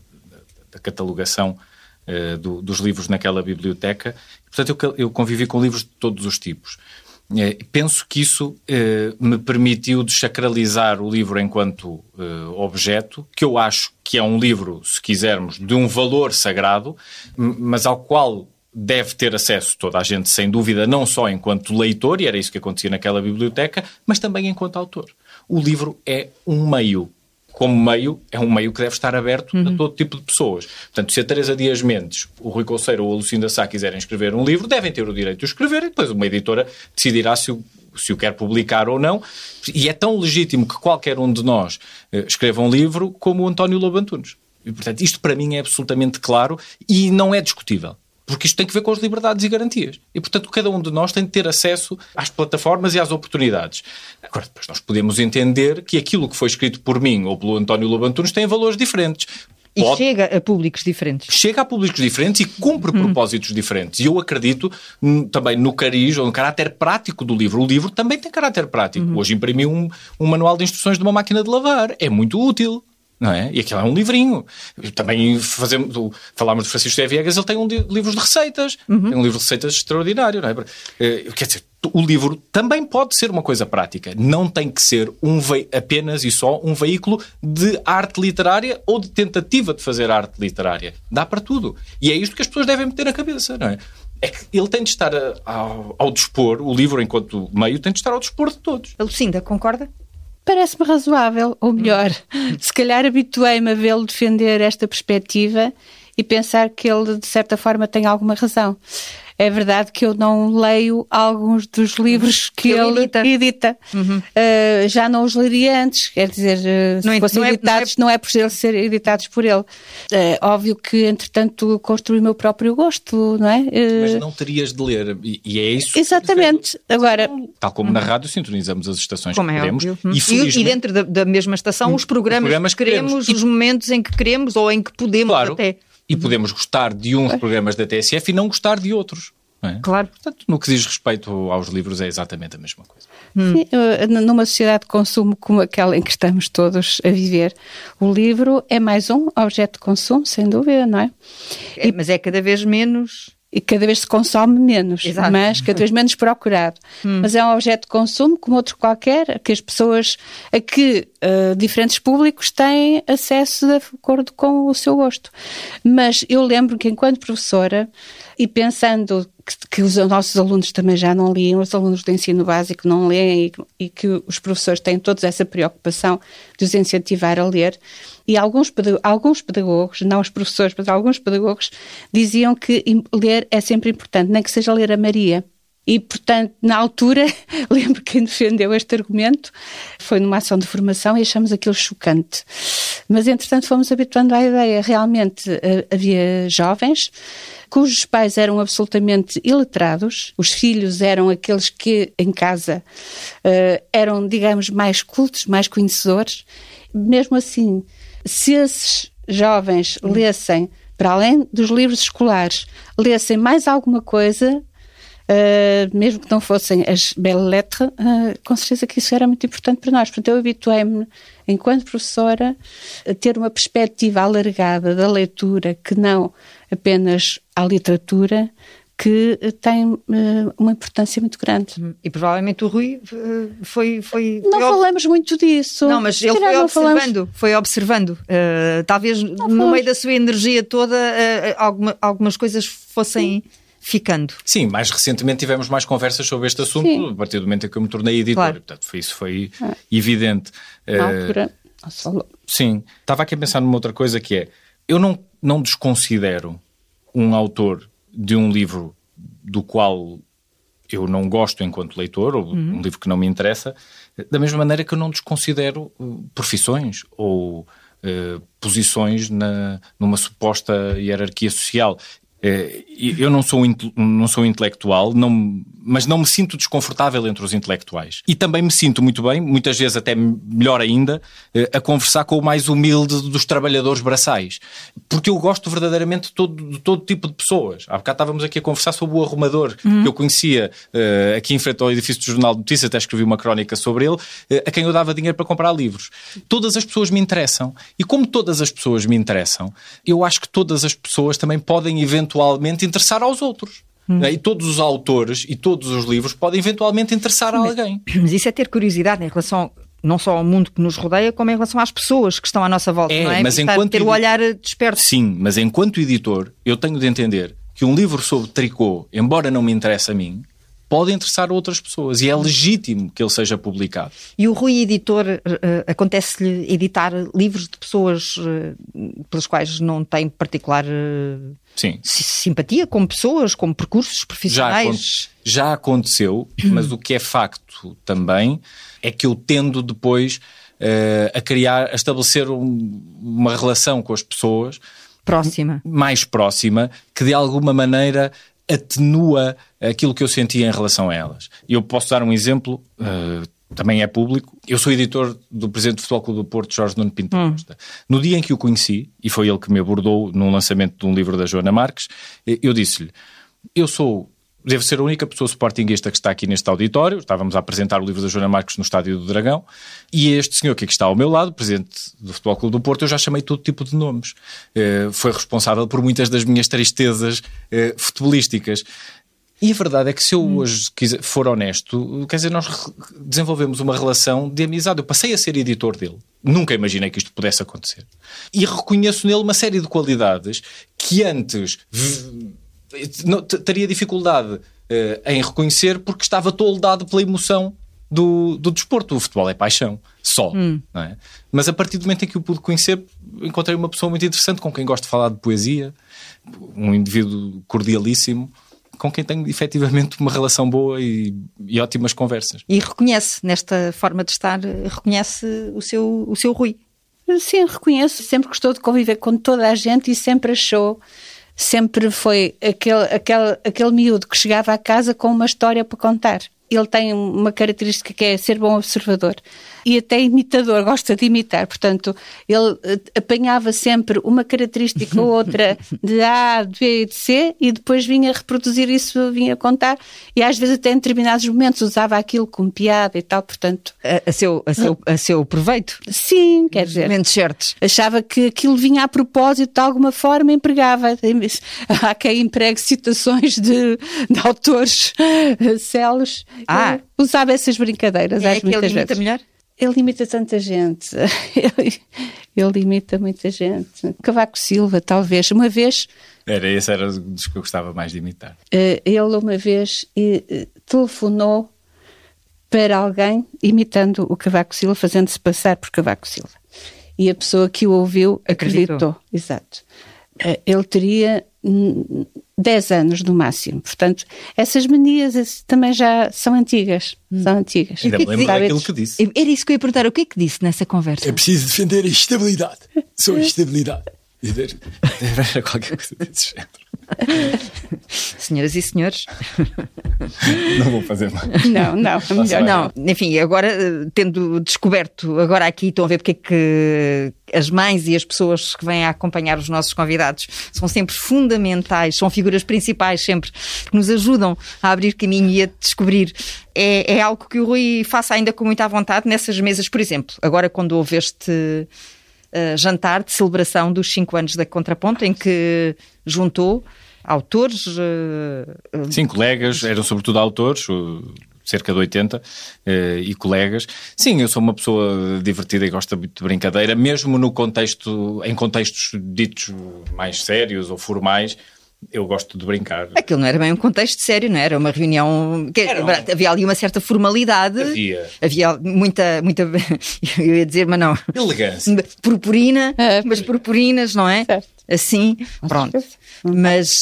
da catalogação dos livros naquela biblioteca. Portanto, eu convivi com livros de todos os tipos. Penso que isso me permitiu desacralizar o livro enquanto objeto, que eu acho que é um livro, se quisermos, de um valor sagrado, mas ao qual deve ter acesso toda a gente, sem dúvida, não só enquanto leitor, e era isso que acontecia naquela biblioteca, mas também enquanto autor. O livro é um meio. Como meio, é um meio que deve estar aberto a todo tipo de pessoas. Portanto, se a Teresa Dias Mendes, o Rui Couceiro ou a Lucinda Sá quiserem escrever um livro, devem ter o direito de o escrever e depois uma editora decidirá se o quer publicar ou não. E é tão legítimo que qualquer um de nós escreva um livro como o António Lobo Antunes. E, portanto, isto para mim é absolutamente claro e não é discutível. Porque isto tem que ver com as liberdades e garantias. E, portanto, cada um de nós tem de ter acesso às plataformas e às oportunidades. Agora, depois nós podemos entender que aquilo que foi escrito por mim ou pelo António Lobo Antunes tem valores diferentes. E chega a públicos diferentes. Chega a públicos diferentes e cumpre propósitos diferentes. E eu acredito também no cariz ou no caráter prático do livro. O livro também tem caráter prático. Hoje imprimi um manual de instruções de uma máquina de lavar. É muito útil. Não é? E aquilo é um livrinho. Também falámos de Francisco José Viegas, ele tem livro de receitas. Tem um livro de receitas extraordinário. Não é? Quer dizer, o livro também pode ser uma coisa prática. Não tem que ser apenas e só um veículo de arte literária ou de tentativa de fazer arte literária. Dá para tudo. E é isto que as pessoas devem meter na cabeça, não é? É que ele tem de estar ao dispor, o livro enquanto meio tem de estar ao dispor de todos. A Lucinda, concorda? Parece-me razoável, ou melhor, se calhar habituei-me a vê-lo defender esta perspectiva e pensar que ele, de certa forma, tem alguma razão. É verdade que eu não leio alguns dos livros que ele edita. Já não os leria antes, quer dizer, se fossem editados, não é por eles serem editados por ele. É óbvio que, entretanto, construí o meu próprio gosto, não é? Mas não terias de ler, e é isso. Exatamente. Agora, tal como na rádio, sintonizamos as estações como que queremos. E dentro da mesma estação, os programas que queremos, os momentos em que queremos ou em que podemos até. E podemos gostar de uns programas da TSF e não gostar de outros. Não é? Claro. Portanto, no que diz respeito aos livros é exatamente a mesma coisa. Sim, numa sociedade de consumo como aquela em que estamos todos a viver, o livro é mais um objeto de consumo, sem dúvida, não é? Mas é cada vez menos... E cada vez se consome menos, Exato. Mas cada vez menos procurado. Mas é um objeto de consumo como outro qualquer, que as pessoas, a que diferentes públicos têm acesso de acordo com o seu gosto. Mas eu lembro que enquanto professora, e pensando que os nossos alunos também já não liam, os alunos do ensino básico não leem e que os professores têm todos essa preocupação de os incentivar a ler, e alguns pedagogos, não os professores, mas alguns pedagogos diziam que ler é sempre importante, nem que seja ler a Maria. E, portanto, na altura, lembro que quem defendeu este argumento foi numa ação de formação e achamos aquilo chocante. Mas, entretanto, fomos habituando à ideia. Realmente havia jovens cujos pais eram absolutamente iletrados, os filhos eram aqueles que, em casa, eram, digamos, mais cultos, mais conhecedores. Mesmo assim, se esses jovens lessem, para além dos livros escolares, lessem mais alguma coisa... mesmo que não fossem as belles lettres, com certeza que isso era muito importante para nós. Portanto, eu habituei-me, enquanto professora, a ter uma perspectiva alargada da leitura, que não apenas à literatura, que tem uma importância muito grande. E provavelmente o Rui foi não falamos muito disso. Não, mas ele foi observando. Talvez no meio da sua energia toda, algumas coisas fossem... ficando. Sim, mais recentemente tivemos mais conversas sobre este assunto, sim, a partir do momento em que eu me tornei editor. Claro. Portanto, isso foi evidente. Na altura. Sim. Estava aqui a pensar numa outra coisa que é, eu não desconsidero um autor de um livro do qual eu não gosto enquanto leitor, ou um livro que não me interessa, da mesma maneira que eu não desconsidero profissões ou posições numa suposta hierarquia social. Eu não sou intelectual, mas não me sinto desconfortável entre os intelectuais. E também me sinto muito bem, muitas vezes até melhor ainda, a conversar com o mais humilde dos trabalhadores braçais. Porque eu gosto verdadeiramente de todo tipo de pessoas. Há bocado estávamos aqui a conversar sobre o arrumador, que eu conhecia aqui em frente ao edifício do Jornal de Notícias, até escrevi uma crónica sobre ele, a quem eu dava dinheiro para comprar livros. Todas as pessoas me interessam. E como todas as pessoas me interessam, eu acho que todas as pessoas também podem eventualmente interessar aos outros. E todos os autores e todos os livros podem eventualmente interessar a alguém. Mas isso é ter curiosidade em relação não só ao mundo que nos rodeia, como em relação às pessoas que estão à nossa volta, não é? Mas enquanto ter o olhar desperto. Sim, mas enquanto editor, eu tenho de entender que um livro sobre tricô, embora não me interesse a mim, pode interessar a outras pessoas e é legítimo que ele seja publicado. E o Rui editor, acontece-lhe editar livros de pessoas pelas quais não tem particular simpatia, como pessoas, como percursos profissionais? Já aconteceu, mas o que é facto também é que eu tendo depois a estabelecer uma relação com as pessoas mais próxima, que de alguma maneira atenua aquilo que eu sentia em relação a elas. E eu posso dar um exemplo, também é público. Eu sou editor do presidente do Futebol Clube do Porto, Jorge Nuno Pinto da Costa. No dia em que o conheci, e foi ele que me abordou num lançamento de um livro da Joana Marques, eu disse-lhe, devo ser a única pessoa sportinguista que está aqui neste auditório. Estávamos a apresentar o livro da Joana Marques no Estádio do Dragão, e este senhor que aqui está ao meu lado, presidente do Futebol Clube do Porto, eu já chamei todo tipo de nomes. Foi responsável por muitas das minhas tristezas futebolísticas. E a verdade é que se eu hoje for honesto, quer dizer, nós desenvolvemos uma relação de amizade. Eu passei a ser editor dele. Nunca imaginei que isto pudesse acontecer. E reconheço nele uma série de qualidades que antes teria dificuldade em reconhecer, porque estava toldado pela emoção do desporto. O futebol é paixão, só. Não é? Mas a partir do momento em que o pude conhecer, encontrei uma pessoa muito interessante, com quem gosto de falar de poesia, um indivíduo cordialíssimo. com quem tenho efetivamente uma relação boa e ótimas conversas. E reconhece, nesta forma de estar, reconhece o seu Rui? Sim, reconheço. Sempre gostou de conviver com toda a gente e sempre achou, sempre foi aquele miúdo que chegava à casa com uma história para contar. Ele tem uma característica que é ser bom observador e até imitador, gosta de imitar. Portanto, ele apanhava sempre uma característica ou outra de A, de B e de C e depois vinha reproduzir isso, vinha contar e às vezes até em determinados momentos usava aquilo como piada e tal, portanto... A seu proveito? Sim, quer dizer... Momentos certos. Achava que aquilo vinha a propósito, de alguma forma empregava. Há quem empregue citações de autores celos. Usava essas brincadeiras. É que ele imita melhor? Ele imita tanta gente. Ele imita muita gente. Cavaco Silva, talvez. Uma vez... Esse era dos que eu gostava mais de imitar. Ele uma vez telefonou para alguém imitando o Cavaco Silva, fazendo-se passar por Cavaco Silva. E a pessoa que o ouviu acreditou. Exato. Ele teria 10 anos no máximo. Portanto, essas manias também já são antigas. São antigas. Ainda me lembro daquilo que disse. Era isso que eu ia perguntar. O que é que disse nessa conversa? É preciso defender a estabilidade. Só a estabilidade. Era qualquer coisa desse género. Senhoras e senhores, não vou fazer mais. Não, melhor não. Enfim, agora tendo descoberto, agora aqui estão a ver porque é que as mães e as pessoas que vêm a acompanhar os nossos convidados são sempre fundamentais, são figuras principais sempre, que nos ajudam a abrir caminho e a descobrir. É algo que o Rui faça ainda com muita vontade nessas mesas, por exemplo. Agora quando houve este jantar de celebração dos 5 anos da Contraponto, em que juntou autores... Sim, colegas, eram sobretudo autores, cerca de 80, e colegas. Sim, eu sou uma pessoa divertida e gosto muito de brincadeira, mesmo em contextos ditos mais sérios ou formais. Eu gosto de brincar. Aquilo não era bem um contexto sério, não era? Uma reunião... Havia ali uma certa formalidade. Havia muita... Eu ia dizer, mas não. Elegância. Purpurina, mas purpurinas, não é? Certo. Assim, pronto. Mas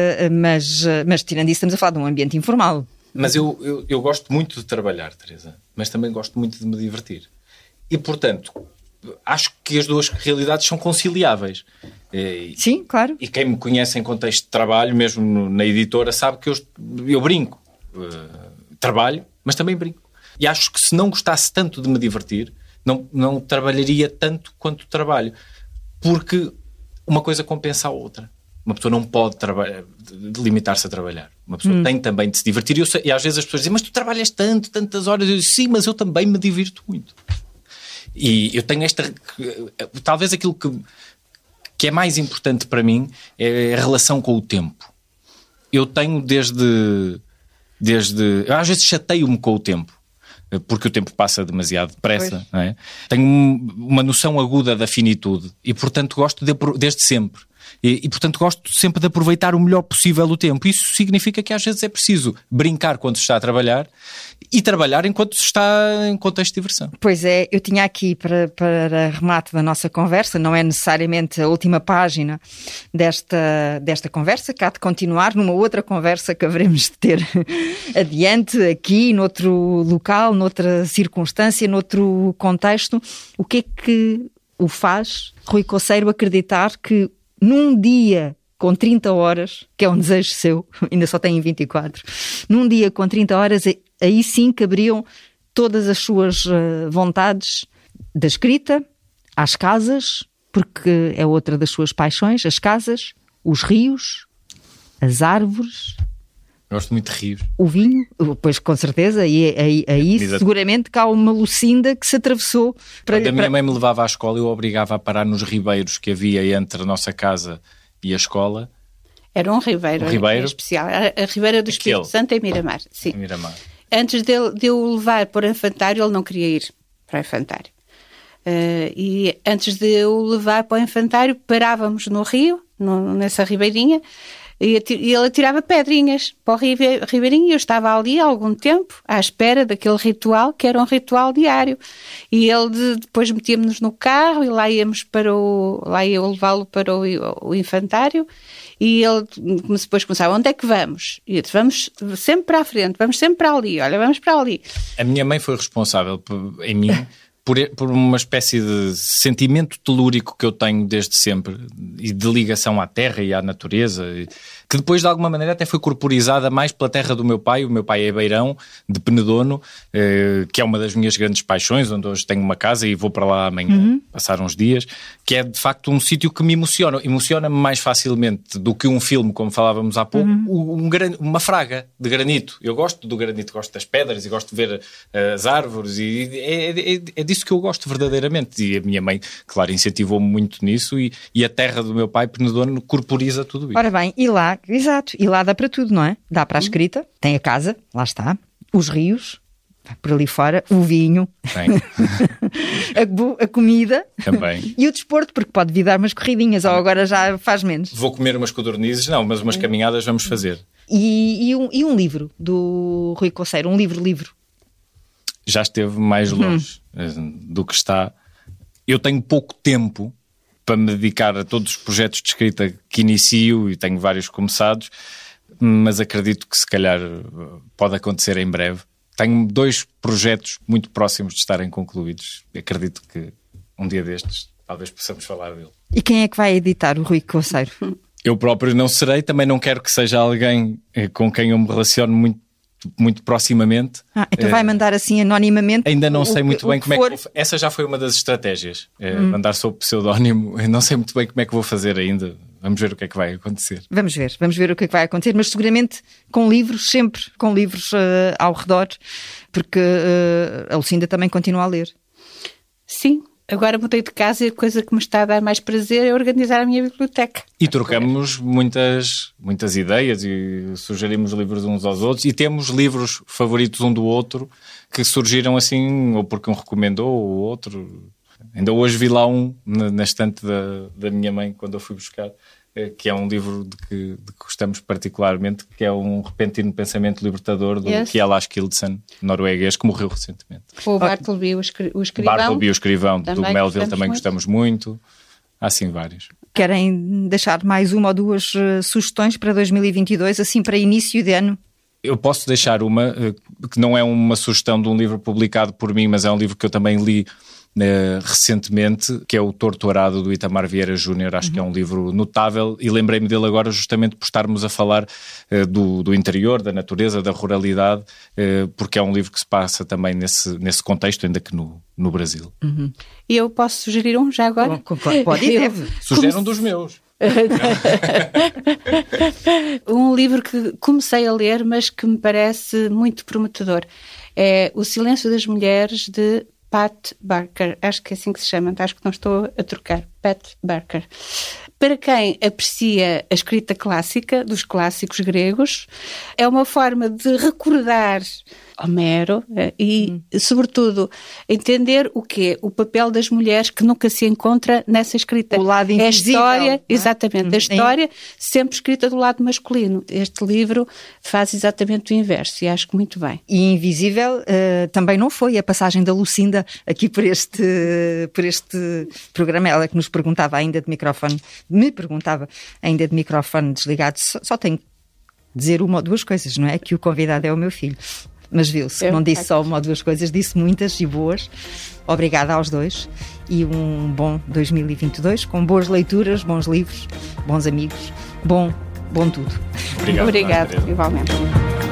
tirando isso, estamos a falar de um ambiente informal. Mas eu gosto muito de trabalhar, Teresa. Mas também gosto muito de me divertir. E, portanto, acho que as duas realidades são conciliáveis. Sim, claro. E quem me conhece em contexto de trabalho, mesmo na editora, sabe que eu brinco. Trabalho, mas também brinco. E acho que se não gostasse tanto de me divertir, não trabalharia tanto quanto trabalho. Porque uma coisa compensa a outra. Uma pessoa não pode limitar-se a trabalhar. Uma pessoa tem também de se divertir. E às vezes as pessoas dizem, mas tu trabalhas tantas horas. Eu digo, sim, mas eu também me divirto muito. E eu tenho talvez aquilo que é mais importante para mim é a relação com o tempo. Eu tenho desde eu às vezes chateio-me com o tempo, porque o tempo passa demasiado depressa, não é? Tenho uma noção aguda da finitude e, portanto, gosto desde sempre. E, portanto, gosto sempre de aproveitar o melhor possível o tempo. Isso significa que às vezes é preciso brincar quando se está a trabalhar e trabalhar enquanto se está em contexto de diversão. Pois é, eu tinha aqui para remate da nossa conversa, não é necessariamente a última página desta conversa, que há de continuar numa outra conversa que haveremos de ter adiante, aqui, noutro local, noutra circunstância, noutro contexto. O que é que o faz, Rui Coceiro, acreditar que num dia com 30 horas, que é um desejo seu, ainda só tem 24, num dia com 30 horas, aí sim caberiam todas as suas vontades da escrita, às casas, porque é outra das suas paixões, as casas, os rios, as árvores... Gosto muito de rios. O vinho, pois com certeza, e aí seguramente que há uma Lucinda que se atravessou. Quando a minha mãe me levava à escola, eu obrigava a parar nos ribeiros que havia entre a nossa casa e a escola. Era um ribeiro especial, a Ribeira do Espírito Santo em Miramar. Sim. Em Miramar. Antes de eu o levar para o infantário, ele não queria ir para o infantário. E antes de eu o levar para o infantário, parávamos no rio, nessa ribeirinha, E ele atirava pedrinhas para o ribeirinho, e eu estava ali há algum tempo à espera daquele ritual, que era um ritual diário. E ele depois metíamos-nos no carro e lá íamos lá ia eu levá-lo para o infantário, e ele depois começava: onde é que vamos? E eu disse: vamos sempre para a frente, vamos sempre para ali, olha, vamos para ali. A minha mãe foi responsável em mim por uma espécie de sentimento telúrico que eu tenho desde sempre, e de ligação à terra e à natureza, que depois de alguma maneira até foi corporizada mais pela terra do meu pai. O meu pai é beirão, de Penedono, que é uma das minhas grandes paixões, onde hoje tenho uma casa e vou para lá amanhã passar uns dias, que é de facto um sítio que me emociona-me mais facilmente do que um filme, como falávamos há pouco, uma fraga de granito. Eu gosto do granito, gosto das pedras e gosto de ver as árvores, e é disso que eu gosto verdadeiramente. E a minha mãe, claro, incentivou-me muito nisso, e a terra do meu pai, Penedono, corporiza tudo isso. Ora bem, e lá, exato, e lá dá para tudo, não é? Dá para a escrita, tem a casa, lá está, os rios, por ali fora, o vinho, a comida também. E o desporto, porque pode vir dar umas corridinhas, ou agora já faz menos. Vou comer umas codornizes, não, mas umas caminhadas vamos fazer. E um livro do Rui Coceiro, um livro. Já esteve mais longe do que está. Eu tenho pouco tempo para me dedicar a todos os projetos de escrita que inicio, e tenho vários começados, mas acredito que se calhar pode acontecer em breve. Tenho 2 projetos muito próximos de estarem concluídos. Acredito que um dia destes talvez possamos falar dele. E quem é que vai editar o Rui Coceiro? Eu próprio não serei, também não quero que seja alguém com quem eu me relaciono muito proximamente. Então vai mandar assim anonimamente? Ainda não sei muito bem como é que... Essa já foi uma das estratégias, mandar sob pseudónimo. Eu não sei muito bem como é que vou fazer ainda. Vamos ver o que é que vai acontecer. Vamos ver o que é que vai acontecer, mas seguramente com livros, sempre com livros ao redor, porque a Lucinda também continua a ler. Sim. Agora mudei de casa e a coisa que me está a dar mais prazer é organizar a minha biblioteca. E trocamos muitas ideias e sugerimos livros uns aos outros, e temos livros favoritos um do outro que surgiram assim, ou porque um recomendou ou outro. Ainda hoje vi lá um na estante da minha mãe quando eu fui buscar, que é um livro de que gostamos particularmente, que é um repentino pensamento libertador do Kjell Askildsen, norueguês, que morreu recentemente. O Bartleby, o escrivão. Bartleby, o escrivão, do Melville, também gostamos muito. Há sim vários. Querem deixar mais uma ou duas sugestões para 2022, assim para início de ano? Eu posso deixar uma, que não é uma sugestão de um livro publicado por mim, mas é um livro que eu também li recentemente, que é o Torturado, do Itamar Vieira Júnior. Acho que é um livro notável, e lembrei-me dele agora justamente por estarmos a falar do interior, da natureza, da ruralidade, porque é um livro que se passa também nesse contexto, ainda que no Brasil. E eu posso sugerir um já agora? Pode e deve. Sugere um dos meus. Um livro que comecei a ler, mas que me parece muito prometedor, é O Silêncio das Mulheres, de Pat Barker. Acho que é assim que se chama, acho que não estou a trocar. Pat Barker. Para quem aprecia a escrita clássica, dos clássicos gregos, é uma forma de recordar Homero e, sobretudo, entender o quê? O papel das mulheres que nunca se encontra nessa escrita. O lado invisível. A história, exatamente, a história sempre escrita do lado masculino. Este livro faz exatamente o inverso, e acho que muito bem. E invisível também não foi a passagem da Lucinda aqui por este programa. Ela que nos perguntava ainda de microfone, desligado. Só tenho que dizer uma ou duas coisas, não é? Que o convidado é o meu filho. Mas viu-se, não disse só uma ou duas coisas, disse muitas e boas. Obrigada aos dois, e um bom 2022, com boas leituras, bons livros, bons amigos, bom tudo. Obrigado, igualmente.